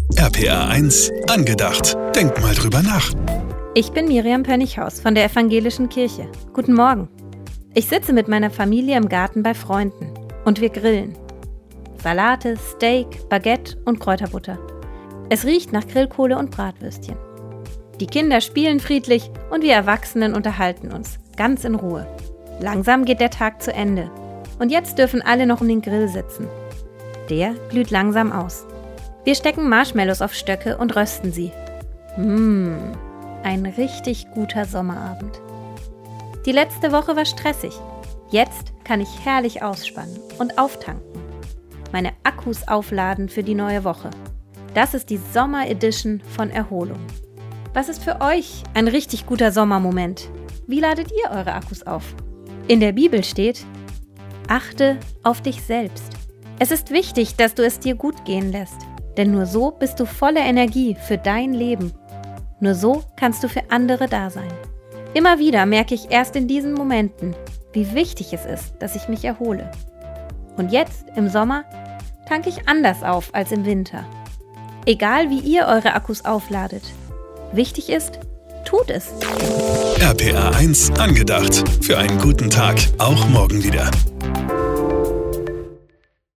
RPR 1 angedacht. Denk mal drüber nach. Ich bin Miriam Pönichhaus von der Evangelischen Kirche. Guten Morgen. Ich sitze mit meiner Familie im Garten bei Freunden und wir grillen. Salate, Steak, Baguette und Kräuterbutter. Es riecht nach Grillkohle und Bratwürstchen. Die Kinder spielen friedlich und wir Erwachsenen unterhalten uns, ganz in Ruhe. Langsam geht der Tag zu Ende und jetzt dürfen alle noch um den Grill sitzen. Der glüht langsam aus. Wir stecken Marshmallows auf Stöcke und rösten sie. Ein richtig guter Sommerabend. Die letzte Woche war stressig. Jetzt kann ich herrlich ausspannen und auftanken. Meine Akkus aufladen für die neue Woche. Das ist die Sommer-Edition von Erholung. Was ist für euch ein richtig guter Sommermoment? Wie ladet ihr eure Akkus auf? In der Bibel steht: Achte auf dich selbst. Es ist wichtig, dass du es dir gut gehen lässt, denn nur so bist du voller Energie für dein Leben. Nur so kannst du für andere da sein. Immer wieder merke ich erst in diesen Momenten, wie wichtig es ist, dass ich mich erhole. Und jetzt, im Sommer, tanke ich anders auf als im Winter. Egal wie ihr eure Akkus aufladet. Wichtig ist, tut es. RPR 1 angedacht. Für einen guten Tag, auch morgen wieder.